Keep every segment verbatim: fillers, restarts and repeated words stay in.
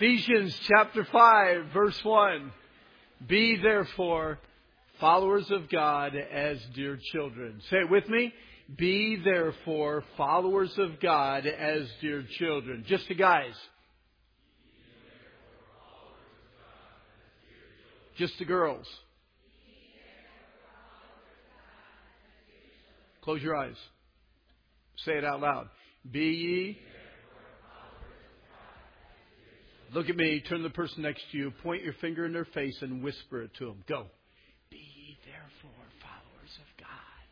Ephesians chapter five, verse one. Be therefore followers of God as dear children. Say it with me. Be therefore followers of God as dear children. Just the guys. Just the girls. Close your eyes. Say it out loud. Be ye. Look at me. Turn to the person next to you. Point your finger in their face and whisper it to them. Go. Be ye therefore followers of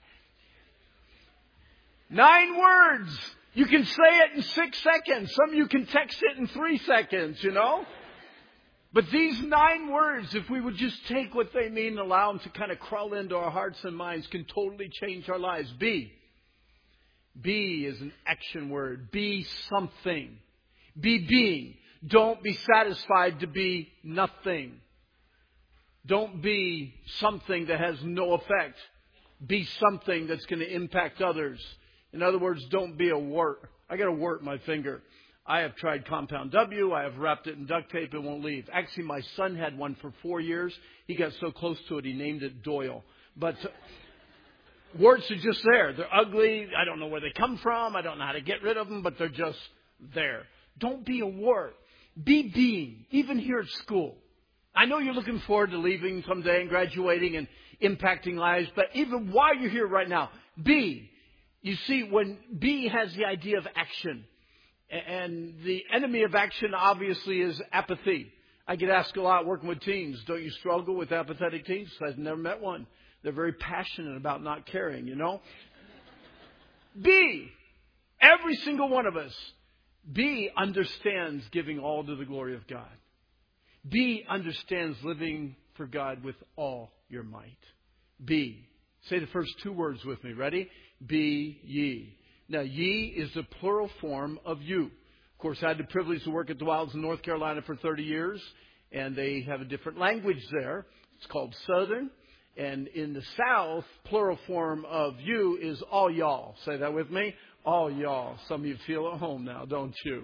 God. Nine words. You can say it in six seconds. Some of you can text it in three seconds, you know. But these nine words, if we would just take what they mean and allow them to kind of crawl into our hearts and minds, can totally change our lives. Be. Be is an action word. Be something. Be being. Don't be satisfied to be nothing. Don't be something that has no effect. Be something that's going to impact others. In other words, don't be a wart. I got a wart in my finger. I have tried Compound W. I have wrapped it in duct tape. It won't leave. Actually, my son had one for four years. He got so close to it, he named it Doyle. But warts are just there. They're ugly. I don't know where they come from. I don't know how to get rid of them, but they're just there. Don't be a wart. Be being, even here at school. I know you're looking forward to leaving someday and graduating and impacting lives, but even while you're here right now, be. You see, when be has the idea of action, and the enemy of action obviously is apathy. I get asked a lot working with teens, don't you struggle with apathetic teens? I've never met one. They're very passionate about not caring, you know. Be. Every single one of us. B understands giving all to the glory of God. B understands living for God with all your might. B. Say the first two words with me. Ready? Be ye. Now, ye is the plural form of you. Of course, I had the privilege to work at the Wilds in North Carolina for thirty years, and they have a different language there. It's called Southern. And in the South, plural form of you is all y'all. Say that with me. All y'all. Some of you feel at home now, don't you?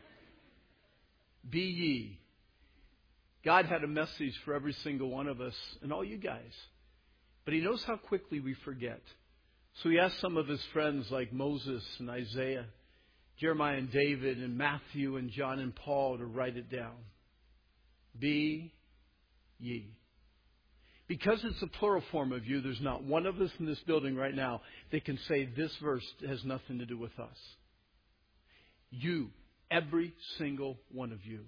Be ye. God had a message for every single one of us and all you guys. But He knows how quickly we forget. So He asked some of His friends like Moses and Isaiah, Jeremiah and David and Matthew and John and Paul to write it down. Be ye. Because it's a plural form of you, there's not one of us in this building right now that can say this verse has nothing to do with us. You, every single one of you.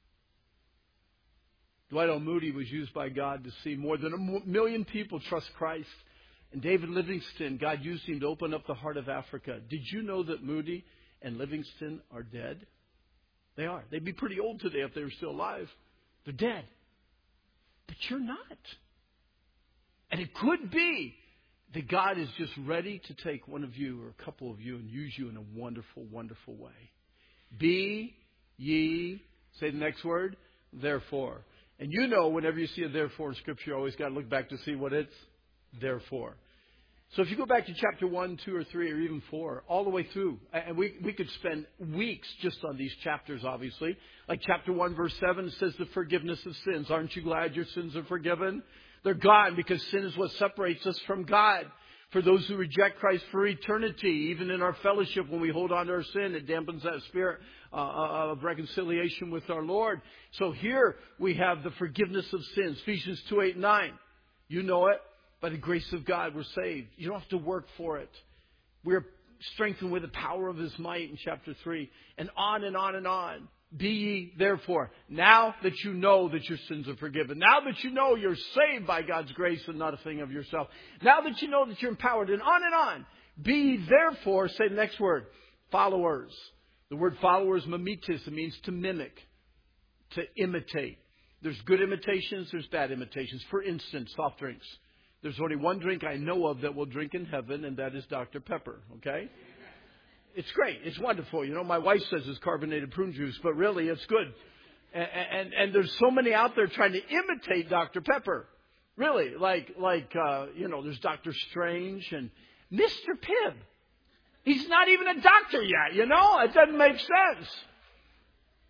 Dwight L. Moody was used by God to see more than a million people trust Christ. And David Livingstone, God used him to open up the heart of Africa. Did you know that Moody and Livingstone are dead? They are. They'd be pretty old today if they were still alive. They're dead. But you're not. And it could be that God is just ready to take one of you or a couple of you and use you in a wonderful, wonderful way. Be ye, say the next word, therefore. And you know, whenever you see a therefore in Scripture, you always got to look back to see what it's there for. So if you go back to chapter one, two, or three, or even four, all the way through, and we, we could spend weeks just on these chapters, obviously. Like chapter one, verse seven, it says the forgiveness of sins. Aren't you glad your sins are forgiven? They're gone because sin is what separates us from God. For those who reject Christ for eternity, even in our fellowship, when we hold on to our sin, it dampens that spirit uh, of reconciliation with our Lord. So here we have the forgiveness of sins. Ephesians two, eight, nine. You know it. By the grace of God, we're saved. You don't have to work for it. We're strengthened with the power of His might in chapter three. And on and on and on. Be ye therefore, now that you know that your sins are forgiven, now that you know you're saved by God's grace and not a thing of yourself, now that you know that you're empowered, and on and on, be ye therefore, say the next word, followers. The word followers, mimetis, it means to mimic, to imitate. There's good imitations, there's bad imitations. For instance, soft drinks. There's only one drink I know of that we'll drink in heaven, and that is Doctor Pepper, okay? It's great. It's wonderful. You know, my wife says it's carbonated prune juice, but really it's good. And, and, and there's so many out there trying to imitate Doctor Pepper. Really, like, like uh, you know, there's Doctor Strange and Mister Pibb. He's not even a doctor yet, you know? It doesn't make sense.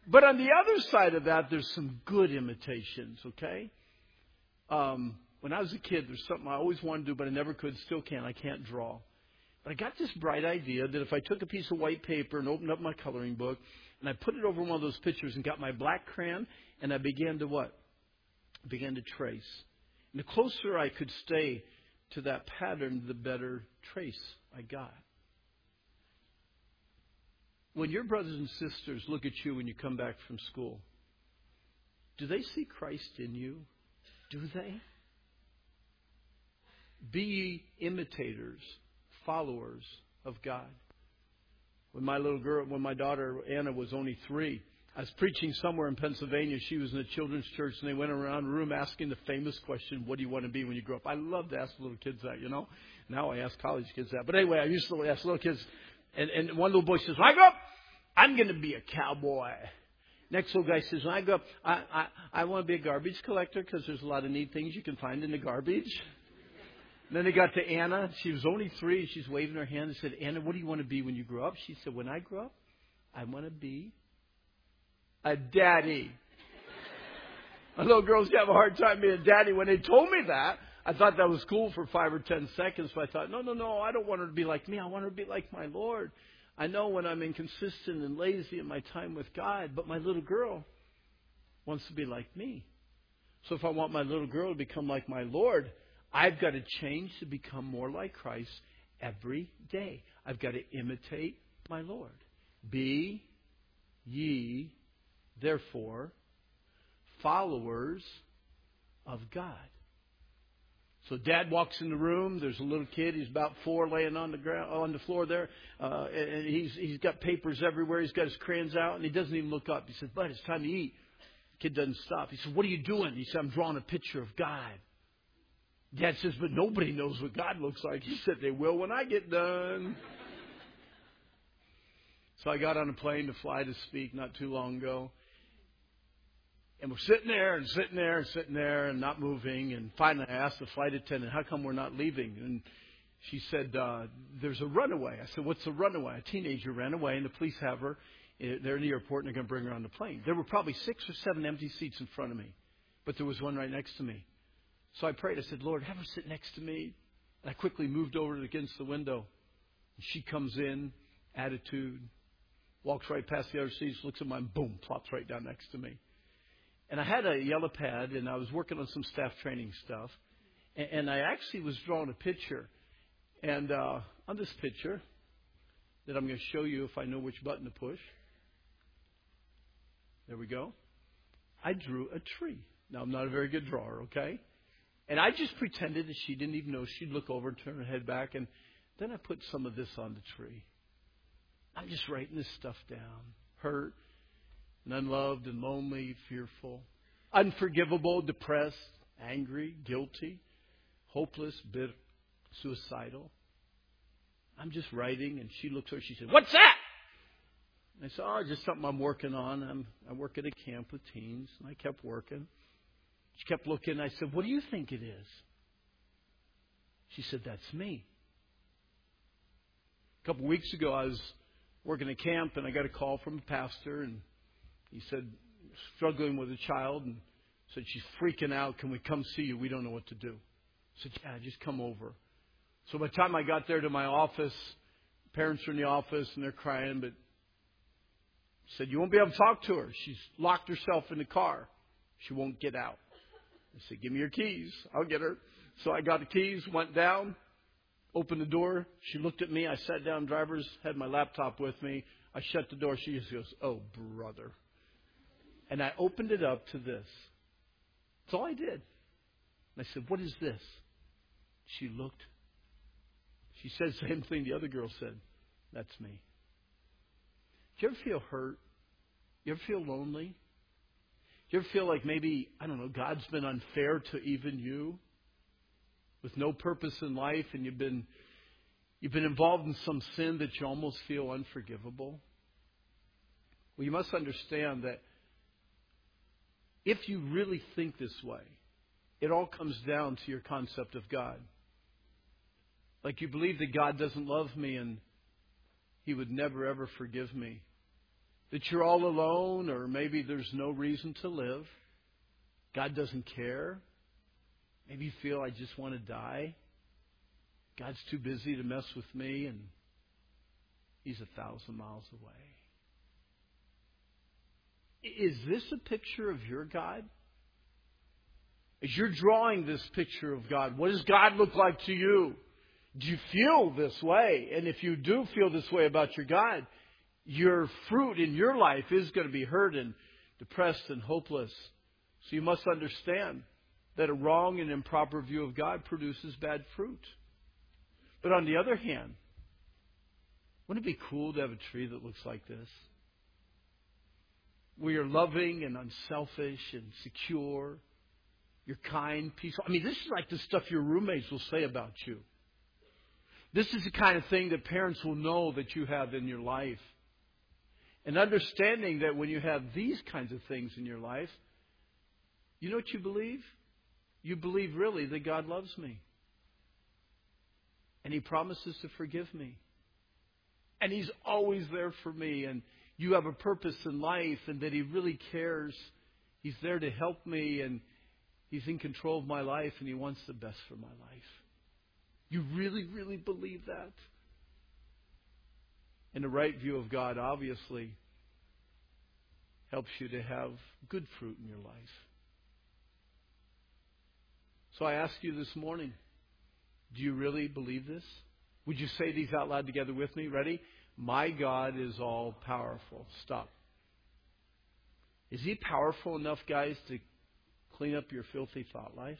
But on the other side of that, there's some good imitations, okay? Um, when I was a kid, there's something I always wanted to do, but I never could, still can't. I can't draw. But I got this bright idea that if I took a piece of white paper and opened up my coloring book, and I put it over one of those pictures and got my black crayon, and I began to what? I began to trace. And the closer I could stay to that pattern, the better trace I got. When your brothers and sisters look at you when you come back from school, do they see Christ in you? Do they? Be ye imitators, followers of God. When my little girl, when my daughter Anna was only three, I was preaching somewhere in Pennsylvania. She was in a children's church, and they went around the room asking the famous question, what do you want to be when you grow up? I love to ask little kids that, you know. Now I ask college kids that. But anyway, I used to ask little kids. And, and one little boy says, when I grow up, I'm going to be a cowboy. Next little guy says, when I grow up, I, I, I want to be a garbage collector because there's a lot of neat things you can find in the garbage. And then they got to Anna. She was only three. She's waving her hand and said, Anna, what do you want to be when you grow up? She said, when I grow up, I want to be a daddy. My little girls have a hard time being a daddy. When they told me that, I thought that was cool for five or ten seconds. But I thought, no, no, no, I don't want her to be like me. I want her to be like my Lord. I know when I'm inconsistent and lazy in my time with God, but my little girl wants to be like me. So if I want my little girl to become like my Lord, I've got to change to become more like Christ every day. I've got to imitate my Lord. Be ye, therefore, followers of God. So Dad walks in the room. There's a little kid. He's about four, laying on the ground, on the floor there, uh, and he's he's got papers everywhere. He's got his crayons out, and he doesn't even look up. He says, "Bud, it's time to eat." The kid doesn't stop. He says, "What are you doing?" He said, "I'm drawing a picture of God." Dad says, "But nobody knows what God looks like." He said, "They will when I get done." So I got on a plane to fly to speak not too long ago. And we're sitting there and sitting there and sitting there and not moving. And finally I asked the flight attendant, how come we're not leaving? And she said, uh, there's a runaway. I said, what's a runaway? A teenager ran away and the police have her. They're in the airport and they're going to bring her on the plane. There were probably six or seven empty seats in front of me. But there was one right next to me. So I prayed. I said, Lord, have her sit next to me. And I quickly moved over against the window. And she comes in, attitude, walks right past the other seats, looks at mine, boom, plops right down next to me. And I had a yellow pad, and I was working on some staff training stuff. And, and I actually was drawing a picture. And uh, on this picture that I'm going to show you if I know which button to push. There we go. I drew a tree. Now, I'm not a very good drawer, okay? And I just pretended that she didn't even know. She'd look over and turn her head back. And then I put some of this on the tree. I'm just writing this stuff down. Hurt. And unloved and lonely, fearful, unforgivable, depressed, angry, guilty, hopeless, bitter, suicidal. I'm just writing, and she looks over, she said, what's that? And I said, oh, just something I'm working on. I'm, I work at a camp with teens, and I kept working. She kept looking, and I said, what do you think it is? She said, that's me. A couple of weeks ago, I was working at camp, and I got a call from a pastor, and he said, struggling with a child, and said, she's freaking out. Can we come see you? We don't know what to do. I said, yeah, just come over. So by the time I got there to my office, parents are in the office, and they're crying, but said, you won't be able to talk to her. She's locked herself in the car. She won't get out. I said, give me your keys. I'll get her. So I got the keys, went down, opened the door. She looked at me. I sat down, drivers, had my laptop with me. I shut the door. She just goes, oh, brother. And I opened it up to this. That's all I did. And I said, what is this? She looked. She said the same thing the other girl said. That's me. Do you ever feel hurt? You ever feel lonely? Do you ever feel like maybe, I don't know, God's been unfair to even you? With no purpose in life, and you've been you've been involved in some sin that you almost feel unforgivable? Well, you must understand that if you really think this way, it all comes down to your concept of God. Like you believe that God doesn't love me and He would never, ever forgive me. that you're all alone, or maybe there's no reason to live. God doesn't care. Maybe you feel, I just want to die. God's too busy to mess with me, and He's a thousand miles away. Is this a picture of your God? As you're drawing this picture of God, what does God look like to you? Do you feel this way? And if you do feel this way about your God, your fruit in your life is going to be hurt and depressed and hopeless. So you must understand that a wrong and improper view of God produces bad fruit. But on the other hand, wouldn't it be cool to have a tree that looks like this? Where you're loving and unselfish and secure. You're kind, peaceful. I mean, this is like the stuff your roommates will say about you. This is the kind of thing that parents will know that you have in your life. And understanding that when you have these kinds of things in your life, you know what you believe? You believe really that God loves me. And He promises to forgive me. And He's always there for me. And you have a purpose in life, and that He really cares. He's there to help me, and He's in control of my life, and He wants the best for my life. You really, really believe that? And the right view of God obviously helps you to have good fruit in your life. So I ask you this morning, do you really believe this? Would you say these out loud together with me? Ready? My God is all powerful. Stop. Is He powerful enough, guys, to clean up your filthy thought life?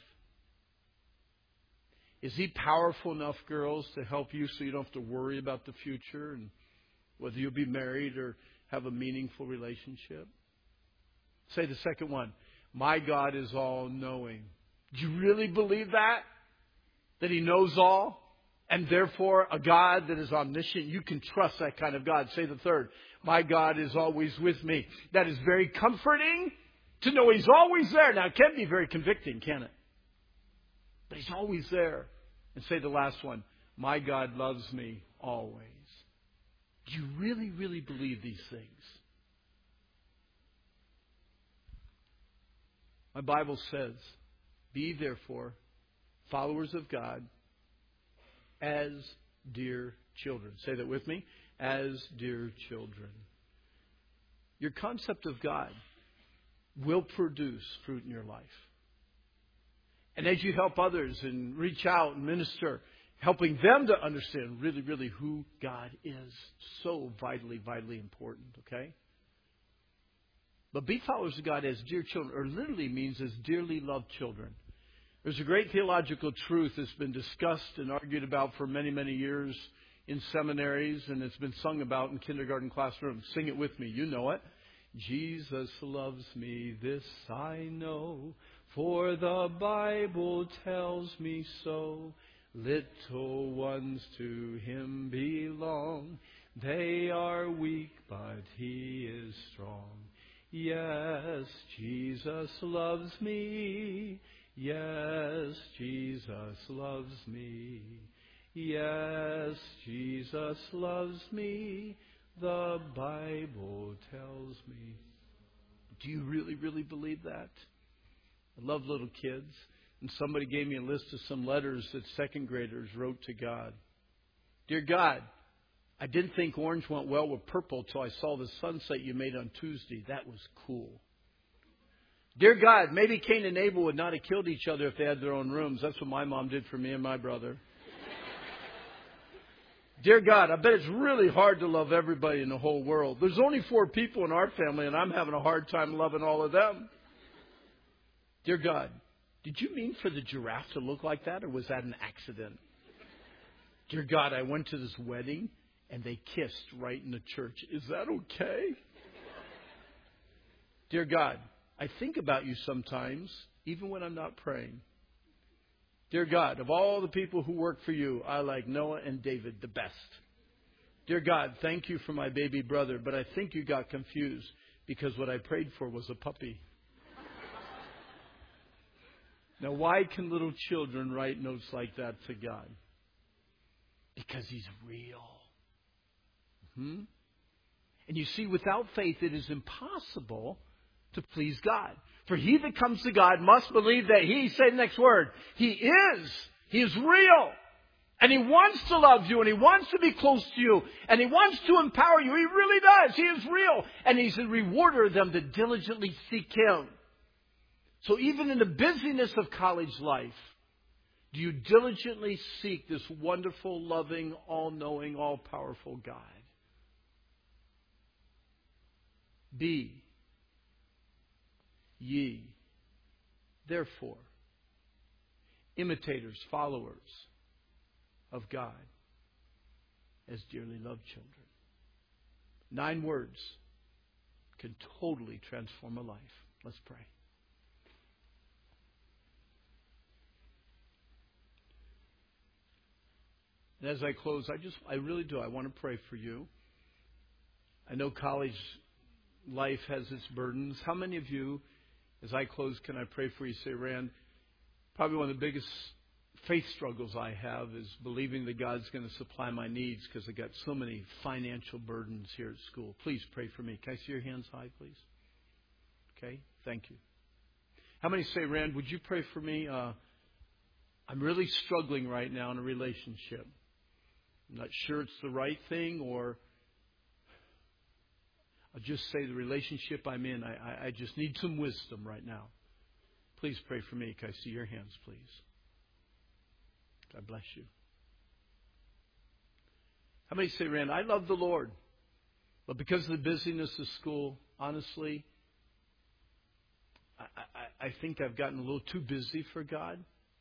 Is He powerful enough, girls, to help you so you don't have to worry about the future and whether you'll be married or have a meaningful relationship? Say the second one. My God is all-knowing. Do you really believe that? That He knows all? And therefore, a God that is omniscient, you can trust that kind of God. Say the third. My God is always with me. That is very comforting to know He's always there. Now, it can be very convicting, can it? But He's always there. And say the last one. My God loves me always. Do you really, really believe these things? My Bible says, be therefore followers of God as dear children. Say that with me. As dear children. Your concept of God will produce fruit in your life. And as you help others and reach out and minister, helping them to understand really, really who God is, so vitally, vitally important, okay? But be followers of God as dear children, or literally means as dearly loved children. There's a great theological truth that's been discussed and argued about for many, many years in seminaries, and it's been sung about in kindergarten classrooms. Sing it with me. You know it. Jesus loves me, this I know, for the Bible tells me so. Little ones to Him belong. They are weak, but He is strong. Yes, Jesus loves me. Yes, Jesus loves me. Yes, Jesus loves me. The Bible tells me. Do you really, really believe that? I love little kids. And somebody gave me a list of some letters that second graders wrote to God. Dear God, I didn't think orange went well with purple till I saw the sunset you made on Tuesday. That was cool. Dear God, maybe Cain and Abel would not have killed each other if they had their own rooms. That's what my mom did for me and my brother. Dear God, I bet it's really hard to love everybody in the whole world. There's only four people in our family, and I'm having a hard time loving all of them. Dear God, did you mean for the giraffe to look like that, or was that an accident? Dear God, I went to this wedding, and they kissed right in the church. Is that okay? Dear God, I think about you sometimes, even when I'm not praying. Dear God, of all the people who work for you, I like Noah and David the best. Dear God, thank you for my baby brother, but I think you got confused because what I prayed for was a puppy. Now, why can little children write notes like that to God? Because He's real. Hmm? And you see, without faith, it is impossible to please God. For he that comes to God must believe that He, say the next word, He is. He is real. And He wants to love you, and He wants to be close to you, and He wants to empower you. He really does. He is real. And He's a rewarder of them that diligently seek Him. So even in the busyness of college life, do you diligently seek this wonderful, loving, all-knowing, all-powerful God? Be ye, therefore, imitators, followers of God as dearly loved children. Nine words can totally transform a life. Let's pray. And as I close, I just, I really do, I want to pray for you. I know college life has its burdens. How many of you, as I close, can I pray for you? Say, Rand, probably one of the biggest faith struggles I have is believing that God's going to supply my needs because I've got so many financial burdens here at school. Please pray for me. Can I see your hands high, please? Okay, thank you. How many say, Rand, would you pray for me? Uh, I'm really struggling right now in a relationship. I'm not sure it's the right thing, or I'll just say the relationship I'm in, I, I, I just need some wisdom right now. Please pray for me. Can I see your hands, please? God bless you. How many say, Rand, I love the Lord, but because of the busyness of school, honestly, I, I, I think I've gotten a little too busy for God.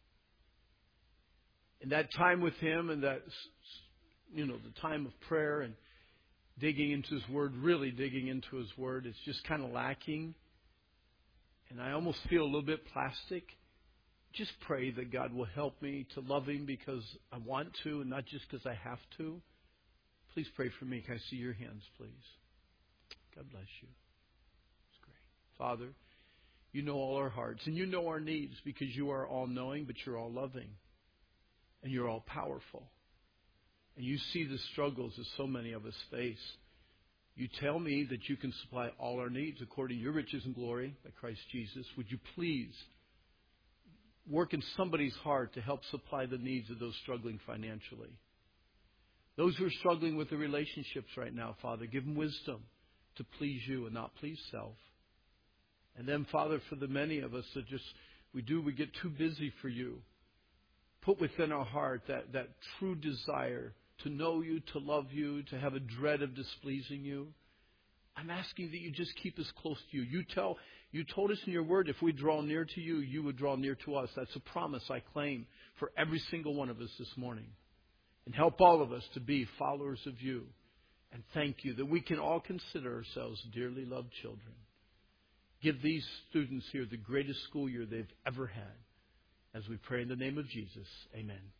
And that time with Him and that, you know, the time of prayer and digging into His Word, really digging into His Word, it's just kind of lacking. And I almost feel a little bit plastic. Just pray that God will help me to love Him because I want to and not just because I have to. Please pray for me. Can I see your hands, please? God bless you. It's great. Father, you know all our hearts and you know our needs because you are all-knowing, but you're all-loving. And you're all-powerful. And you see the struggles that so many of us face. You tell me that you can supply all our needs according to your riches and glory by Christ Jesus. Would you please work in somebody's heart to help supply the needs of those struggling financially? Those who are struggling with the relationships right now, Father, give them wisdom to please you and not please self. And then, Father, for the many of us that just, we do, we get too busy for you. Put within our heart that, that true desire to know you, to love you, to have a dread of displeasing you. I'm asking that you just keep us close to you. You tell, you told us in your word, if we draw near to you, you would draw near to us. That's a promise I claim for every single one of us this morning. And help all of us to be followers of you. And thank you that we can all consider ourselves dearly loved children. Give these students here the greatest school year they've ever had. As we pray in the name of Jesus, amen.